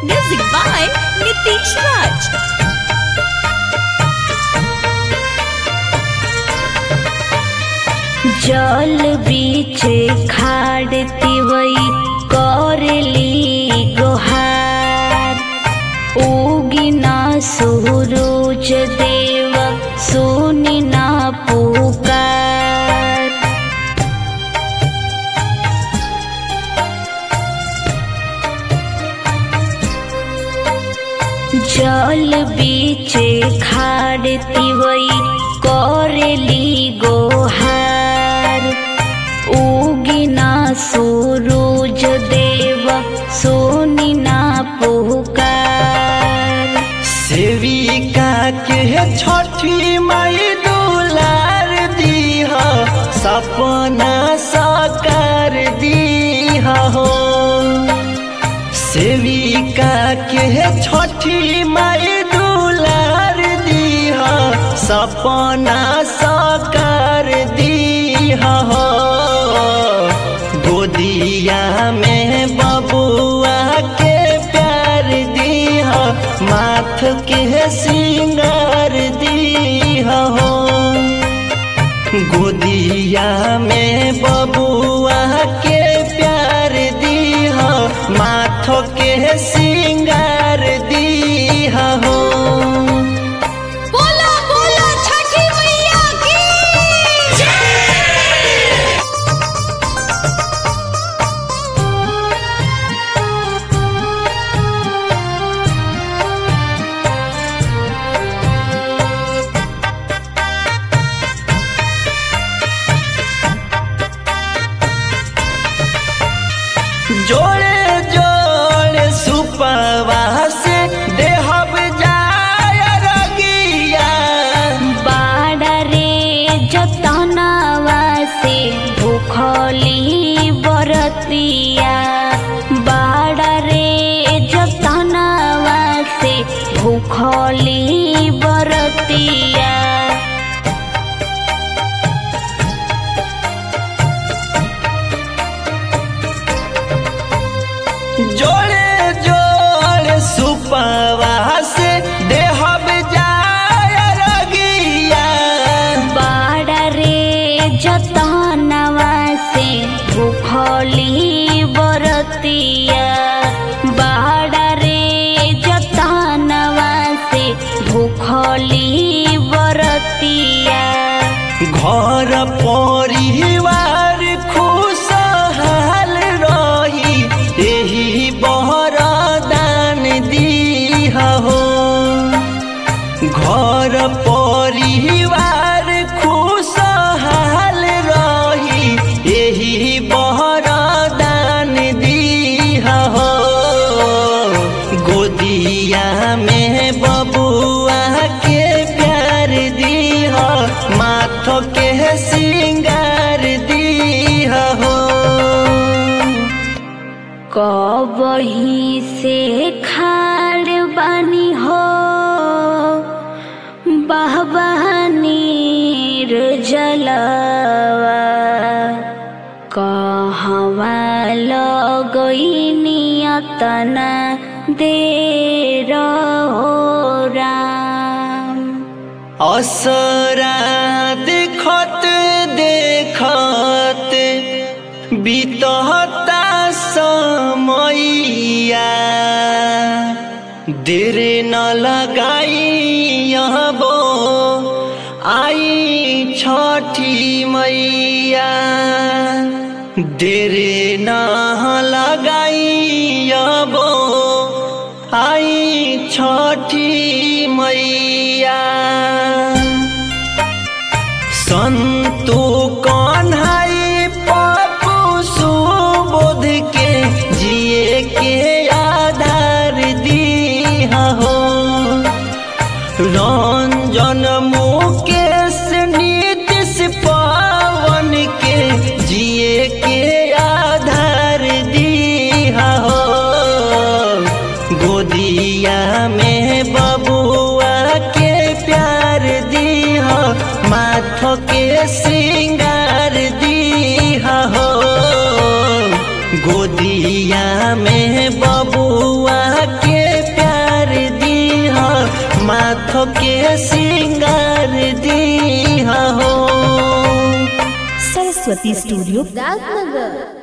Music by Nitish Raj. जल बीचे खाड़ती वही करली गोहार उगी ना सूरज देव सुनी ना पुकार। जल बीचे खाड़ती वही करली गोहार उगी ना सूरज देव सुनी ना पुकार। सेविका के छठी माई दुलार दीह सपना साकार दीह हो। सेविका के छठी माई दुलार दीह सपना साकार दीह हो। गोदिया में बबुआ के प्यार दीह माथ के सिंगार दीह हो। गोदिया में बबुआ के प्यार दीह माथ के सिंगार दीह हो। बोला बोला छठी मैया की जोड़े जोड़े सुपवा से देहब जाय रगिया। बाड़ा रे जतनवा से भूखली बरतिया। बाड़ा रे जतनवा से भूखली बरतिया। जोड़े जोड़े सुपवा से देहब जाय रगिया। बाड़ा रे जतनवा से भूखली बरतिया। बाड़ा रे जतनवा से भूखली बरतिया। घर परिवार खुशहाल रही एही बरदान दीह हो। घर परिवार खुशहाल रही एही बरदान दीह हो। गोदिया में बबुआ के प्यार दीह माथ के सिंगार दीह हो। कबही से खाड़ बानी हो बहबानीर जलवा। कहवा लगईनी अतना देर हो राम। असरा देखत देखत बीतता समैया। देर न लगाई बो आई छठी मैया। देर न लगाई बो आई छठी मैया। संतु कन्हाई पप्पू सुबोध के जिए के आधार दीह हो। रंजन मुकेश नीतीश पवन के जिए के आधार दीह हो। गोदिया में बबुआ के प्यार दीह माथ के सिंगार दीह हो। गोदिया में बबुआ के के सिंगार दी हो। सरस्वती स्टूडियो राजनगर।